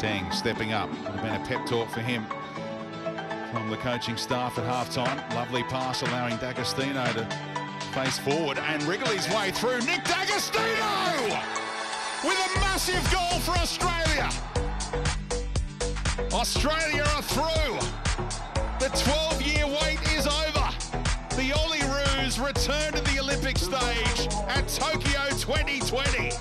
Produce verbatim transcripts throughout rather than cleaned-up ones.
Tang stepping up. Would have been a pep talk for him from the coaching staff at halftime. Lovely pass allowing D'Agostino to face forward and wriggle his way through. Nick D'Agostino with a massive goal for Australia. Australia are through. The twelve-year wait is over. The Olyroos return to the Olympic stage at Tokyo twenty twenty.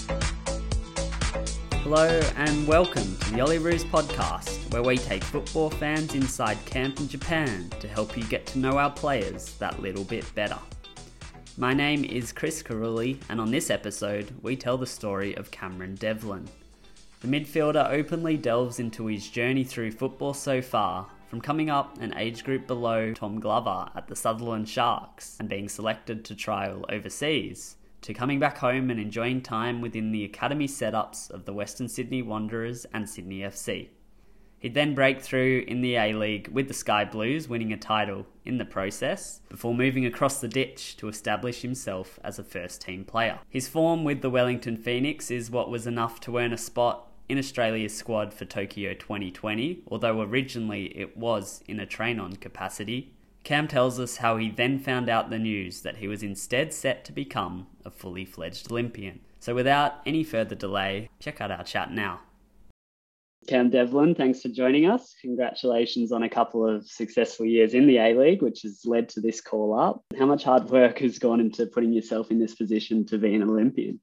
Hello and welcome to the Olyroos podcast, where we take football fans inside camp in Japan to help you get to know our players that little bit better. My name is Chris Carulli, and on this episode we tell the story of Cameron Devlin. The midfielder openly delves into his journey through football so far, from coming up an age group below Tom Glover at the Sutherland Sharks and being selected to trial overseas, to coming back home and enjoying time within the academy setups of the Western Sydney Wanderers and Sydney F C. He'd then break through in the A-League with the Sky Blues, winning a title in the process, before moving across the ditch to establish himself as a first-team player. His form with the Wellington Phoenix is what was enough to earn a spot in Australia's squad for Tokyo twenty twenty, although originally it was in a train-on capacity. Cam tells us how he then found out the news that he was instead set to become a fully fledged Olympian. So without any further delay, check out our chat now. Cam Devlin, thanks for joining us. Congratulations on a couple of successful years in the A-League, which has led to this call up. How much hard work has gone into putting yourself in this position to be an Olympian?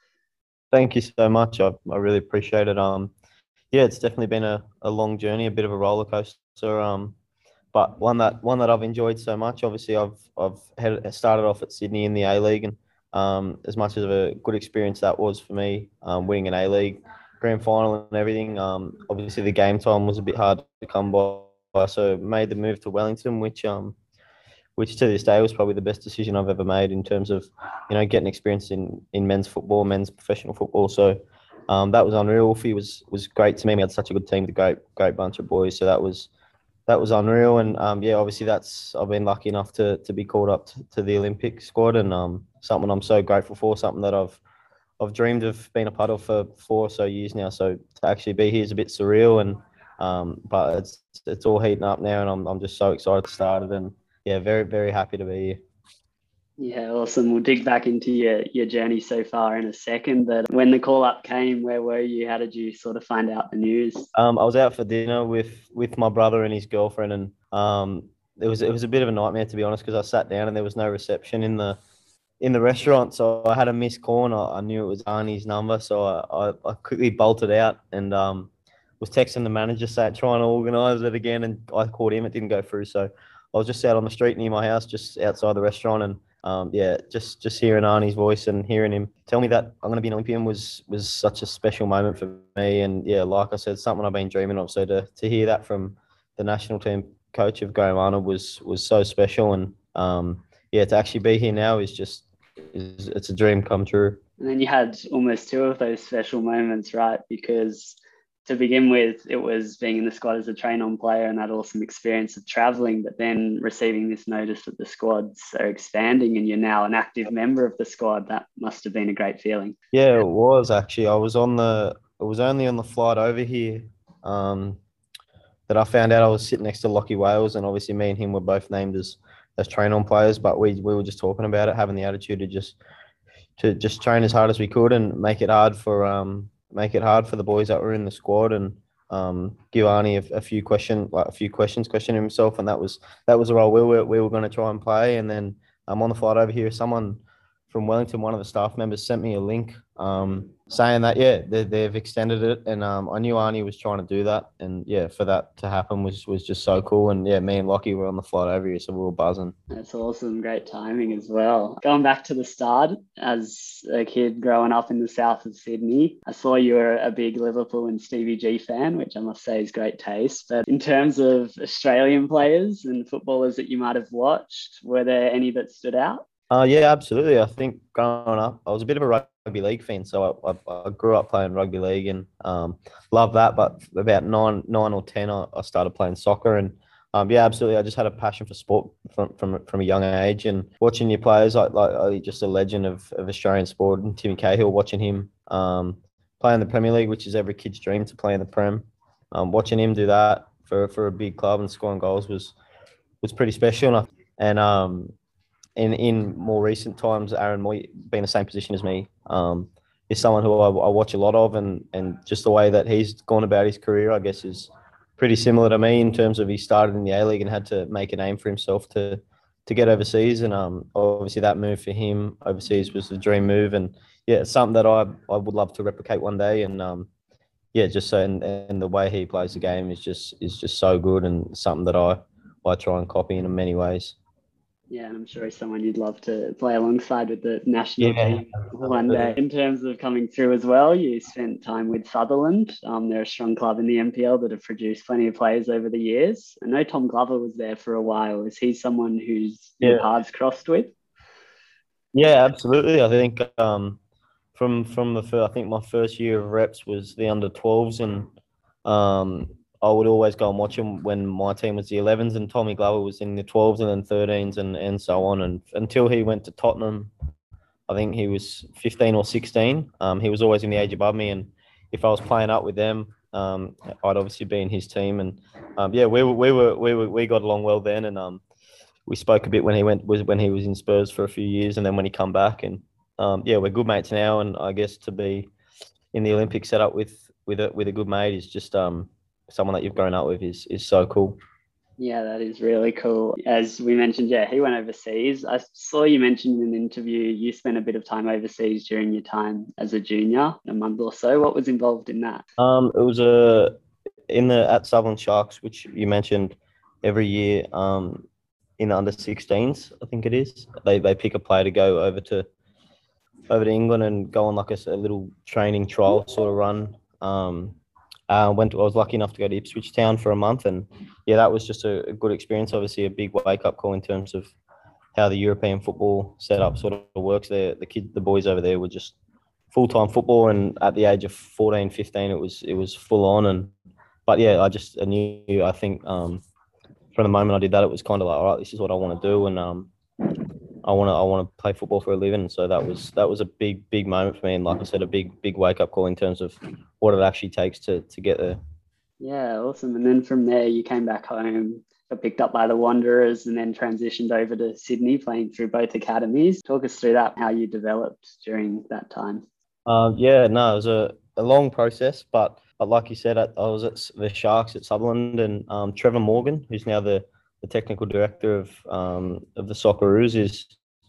Thank you so much. I, I really appreciate it. Um, yeah, it's definitely been a, a long journey, a bit of a roller coaster. Um, But one that one that I've enjoyed so much. Obviously, I've I've had started off at Sydney in the A-League, and um, as much of a good experience that was for me, um, winning an A-League grand final and everything. Um, obviously, the game time was a bit hard to come by, so made the move to Wellington, which um, which to this day was probably the best decision I've ever made in terms of, you know, getting experience in, in men's football, men's professional football. So um, that was unreal. Wolfie was was great to me. We had such a good team with a great great bunch of boys. So that was. That was unreal, and um, yeah, obviously that's I've been lucky enough to to be called up to, to the Olympic squad, and um, something I'm so grateful for, something that I've I've dreamed of being a part of for four or so years now. So to actually be here is a bit surreal, and um, but it's it's all heating up now, and I'm I'm just so excited to start it, and yeah, very very happy to be here. Yeah, awesome. We'll dig back into your, your journey so far in a second. But when the call-up came, where were you? How did you sort of find out the news? Um, I was out for dinner with, with my brother and his girlfriend, and um, it was it was a bit of a nightmare, to be honest, because I sat down and there was no reception in the in the restaurant. So I had a missed call, and I, I knew it was Arnie's number, so I, I, I quickly bolted out and um, was texting the manager, saying, trying to organise it again, and I called him. It didn't go through, so I was just out on the street near my house, just outside the restaurant, and Um, yeah, just, just hearing Arnie's voice and hearing him tell me that I'm going to be an Olympian was was such a special moment for me. And yeah, like I said, something I've been dreaming of. So to, to hear that from the national team coach of Graham Arnold was was so special. And um, yeah, to actually be here now is just is it's a dream come true. And then you had almost two of those special moments, right? Because to begin with, it was being in the squad as a train-on player and that awesome experience of travelling, but then receiving this notice that the squads are expanding and you're now an active member of the squad. That must have been a great feeling. Yeah, it was actually. I was on the, it was only on the flight over here um, that I found out I was sitting next to Lockie Wales, and obviously me and him were both named as as train-on players, but we we were just talking about it, having the attitude to just to just train as hard as we could and make it hard for um. make it hard for the boys that were in the squad, and um, give Arnie a, a few question, like a few questions, question himself, and that was that was the role we were we were going to try and play. And then um, on the flight over here, someone from Wellington, one of the staff members, sent me a link um, saying that yeah they, they've extended it, and um, I knew Arnie was trying to do that, and yeah, for that to happen was was just so cool. And yeah, me and Lockie were on the flight over here, so we were buzzing. That's awesome, great timing as well. Going back to the start, as a kid growing up in the south of Sydney, I saw you were a big Liverpool and Stevie G fan, which I must say is great taste. But in terms of Australian players and footballers that you might have watched, were there any that stood out? Uh, yeah, absolutely. I think growing up, I was a bit of a rugby league fan, so I, I, I grew up playing rugby league and um, loved that. But about nine, nine or ten, I, I started playing soccer, and um, yeah, absolutely. I just had a passion for sport from from, from a young age, and watching your players like like just a legend of, of Australian sport, and Timmy Cahill, watching him um, play in the Premier League, which is every kid's dream to play in the Prem. Um, watching him do that for, for a big club and scoring goals was was pretty special. And, and um, in in more recent times, Aaron Moy being the same position as me, um, is someone who I, I watch a lot of, and and just the way that he's gone about his career, I guess, is pretty similar to me in terms of he started in the A-League and had to make a name for himself to to get overseas. And um, obviously that move for him overseas was a dream move. And yeah, it's something that I, I would love to replicate one day. And um, yeah, just so, and, and the way he plays the game is just is just so good, and something that I, I try and copy in many ways. Yeah, and I'm sure he's someone you'd love to play alongside with the national Yeah. team one day. In terms of coming through as well, you spent time with Sutherland. Um, they're a strong club in the N P L that have produced plenty of players over the years. I know Tom Glover was there for a while. Is he someone who's Yeah. your paths crossed with? Yeah, absolutely. I think um, from from the first, I think my first year of reps was the under twelves, and um, I would always go and watch him when my team was the elevens, and Tommy Glover was in the twelves and then thirteens and, and so on. And until he went to Tottenham, I think he was fifteen or sixteen. Um, he was always in the age above me, and if I was playing up with them, um, I'd obviously be in his team. And um, yeah, we were we were we were we got along well then, and um, we spoke a bit when he went was when he was in Spurs for a few years, and then when he come back, and um, yeah, we're good mates now. And I guess to be in the Olympic setup with with a with a good mate is just um. someone that you've grown up with is is so cool. Yeah, that is really cool. As we mentioned, yeah, he went overseas. I saw you mention in an interview you spent a bit of time overseas during your time as a junior, a month or so. What was involved in that? Um, it was a in the at Sutherland Sharks, which you mentioned every year. Um, in the under sixteens, I think it is. They they pick a player to go over to over to England and go on like a, a little training trial sort of run. Um, Uh, went to, I was lucky enough to go to Ipswich Town for a month, and yeah, that was just a, a good experience. Obviously, a big wake up call in terms of how the European football setup sort of works. There, the kids, the boys over there were just full time football, and at the age of fourteen, fifteen, it was it was full on. And but yeah, I just I knew. I think um, from the moment I did that, it was kind of like, all right, this is what I want to do, and um, I want to I want to play football for a living. So that was that was a big big moment for me, and like I said, a big big wake up call in terms of what it actually takes to to get there. Yeah, awesome. And then from there, you came back home, got picked up by the Wanderers, and then transitioned over to Sydney, playing through both academies. Talk us through that, how you developed during that time. Um, yeah, no, it was a, a long process, but, but like you said, I, I was at the Sharks at Sutherland, and um, Trevor Morgan, who's now the, the technical director of um, of the Socceroos, is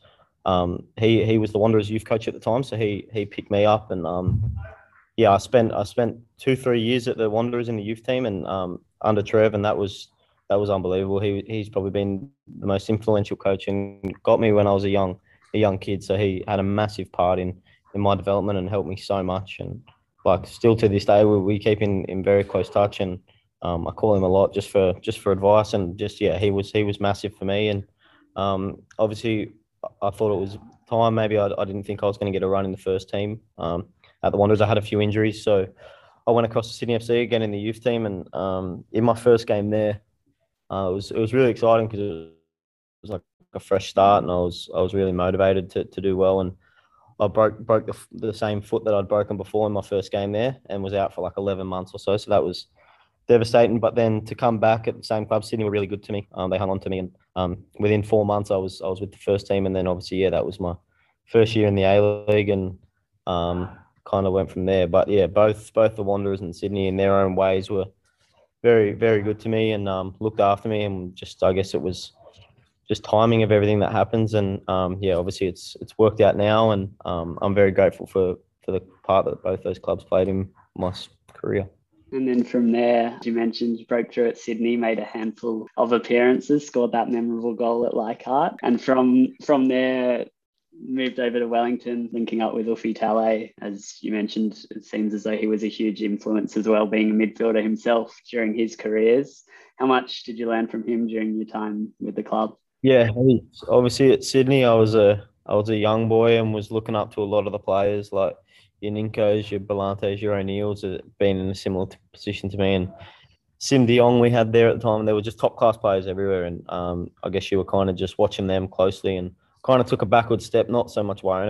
um, he he was the Wanderers youth coach at the time, so he he picked me up, and um, yeah, I spent I spent two three years at the Wanderers in the youth team, and um, under Trev, and that was that was unbelievable. He he's probably been the most influential coach and got me when I was a young a young kid, so he had a massive part in. in my development and helped me so much. And like still to this day, we, we keep in, in very close touch, and um, I call him a lot just for just for advice, and just yeah, he was he was massive for me. And um, obviously, I thought it was time. Maybe I, I didn't think I was going to get a run in the first team um, at the Wanderers. I had a few injuries, so I went across to Sydney F C again in the youth team, and um, in my first game there, uh, it was it was really exciting because it was like a fresh start, and I was I was really motivated to to do well. And I broke broke the, the same foot that I'd broken before in my first game there, and was out for like eleven months or so. So that was devastating. But then to come back at the same club, Sydney were really good to me. Um, they hung on to me, and um, within four months, I was I was with the first team, and then obviously, yeah, that was my first year in the A-League, and um, kind of went from there. But yeah, both both the Wanderers and Sydney, in their own ways, were very very good to me, and um, looked after me, and just I guess it was. Just timing of everything that happens, and um, yeah, obviously it's it's worked out now, and um, I'm very grateful for for the part that both those clubs played in my career. And then from there, as you mentioned, you broke through at Sydney, made a handful of appearances, scored that memorable goal at Leichhardt, and from from there moved over to Wellington, linking up with Ufi Talay. As you mentioned, it seems as though he was a huge influence as well, being a midfielder himself during his careers. How much did you learn from him during your time with the club? Yeah, obviously at Sydney, I was a I was a young boy and was looking up to a lot of the players, like your Ninkos, your Belantes, your O'Neills, being in a similar position to me. And Sim De Jong we had there at the time, they were just top class players everywhere. And um, I guess you were kind of just watching them closely, and kind of took a backward step, not so much worrying about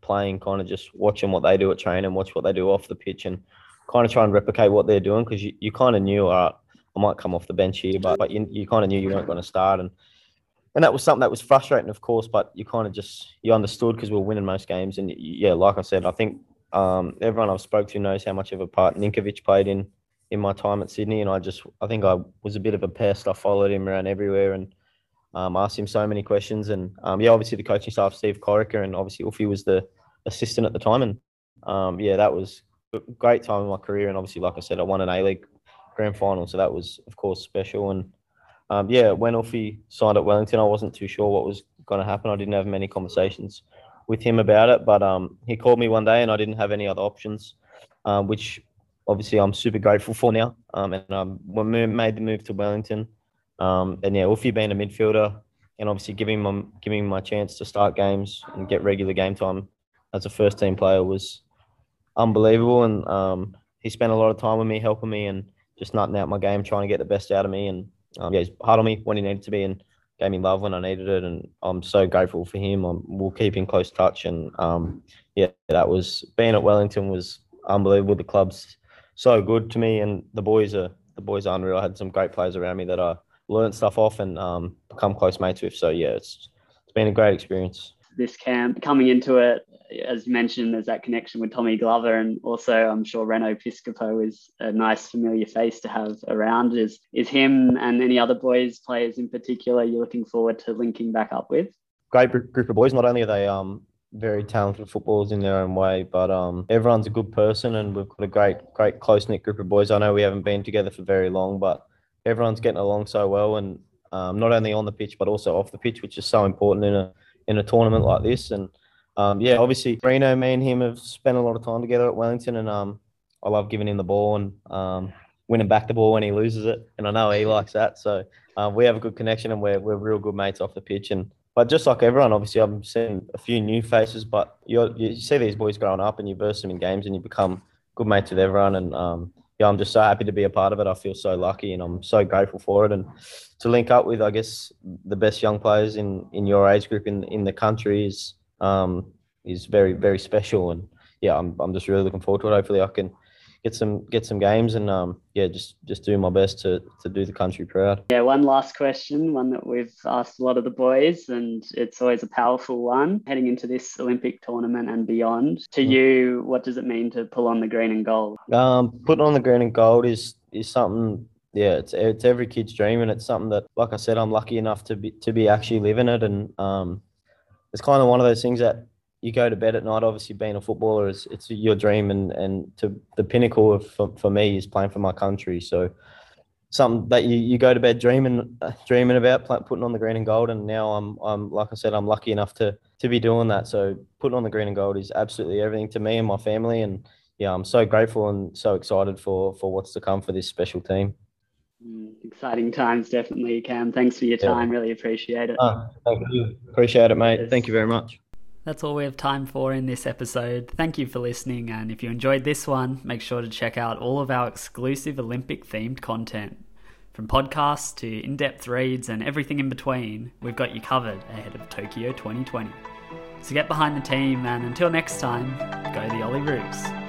playing, kind of just watching what they do at training, watch what they do off the pitch, and kind of try and replicate what they're doing, because you, you kind of knew, all right, I might come off the bench here, but, but you, you kind of knew you weren't going to start. And and that was something that was frustrating, of course, but you kind of just, you understood because we were winning most games. And yeah, like I said, I think um, everyone I've spoke to knows how much of a part Ninkovic played in in my time at Sydney. And I just, I think I was a bit of a pest. I followed him around everywhere and um, asked him so many questions. And um, yeah, obviously the coaching staff, Steve Corica, and obviously Uffy was the assistant at the time. And um, yeah, that was a great time in my career. And obviously, like I said, I won an A-League grand final. So that was, of course, special. And Um, yeah, when Uffy signed at Wellington, I wasn't too sure what was going to happen. I didn't have many conversations with him about it, but um, he called me one day and I didn't have any other options, um, which obviously I'm super grateful for now. Um, and um, when we made the move to Wellington, um, and yeah, Uffy being a midfielder and obviously giving him giving him my chance to start games and get regular game time as a first team player was unbelievable. And um, he spent a lot of time with me, helping me and just nutting out my game, trying to get the best out of me. And Um, yeah, he's hard on me when he needed to be and gave me love when I needed it. And I'm so grateful for him. I'm, we'll keep in close touch. And um, yeah, that was, being at Wellington was unbelievable. The club's so good to me, and the boys are the boys are unreal. I had some great players around me that I learned stuff off and um, become close mates with. So yeah, it's it's been a great experience. This camp, coming into it, as you mentioned, there's that connection with Tommy Glover, and also I'm sure Reno Piscopo is a nice familiar face to have around. Is is him and any other boys, players in particular, you're looking forward to linking back up with? Great group of boys. Not only are they um very talented footballers in their own way, but um everyone's a good person, and we've got a great, great close-knit group of boys. I know we haven't been together for very long, but everyone's getting along so well, and um, not only on the pitch but also off the pitch, which is so important in a in a tournament like this. And um, yeah, obviously Reno, me and him have spent a lot of time together at Wellington, and um, I love giving him the ball and um, winning back the ball when he loses it, and I know he likes that. So um, we have a good connection, and we're we're real good mates off the pitch. And but just like everyone, obviously I'm seeing a few new faces, but you you see these boys growing up, and you burst them in games, and you become good mates with everyone. And um, yeah, I'm just so happy to be a part of it. I feel so lucky, and I'm so grateful for it. And to link up with, I guess, the best young players in, in your age group in in the country is um is very, very special. And yeah, I'm I'm just really looking forward to it. Hopefully I can get some get some games and um yeah, just just do my best to to do the country proud. Yeah, one last question, one that we've asked a lot of the boys, and it's always a powerful one. Heading into this Olympic tournament and beyond, to mm. you, what does it mean to pull on the green and gold? Um, putting on the green and gold is is something. Yeah, it's it's every kid's dream, and it's something that, like I said, I'm lucky enough to be to be actually living it. And um, it's kind of one of those things that you go to bed at night. Obviously, being a footballer is it's your dream, and and to the pinnacle of for, for me is playing for my country. So something that you, you go to bed dreaming uh, dreaming about putting on the green and gold. And now I'm I'm like I said, I'm lucky enough to to be doing that. So putting on the green and gold is absolutely everything to me and my family. And yeah, I'm so grateful and so excited for for what's to come for this special team. Mm, exciting times, definitely, Cam. Thanks for your time. Yeah. Really appreciate it. Oh, thank you. Appreciate it, mate. Yes. Thank you very much. That's all we have time for in this episode. Thank you for listening, and if you enjoyed this one, make sure to check out all of our exclusive Olympic-themed content. From podcasts to in-depth reads and everything in between, we've got you covered ahead of Tokyo twenty twenty. So get behind the team, and until next time, go the Olyroos.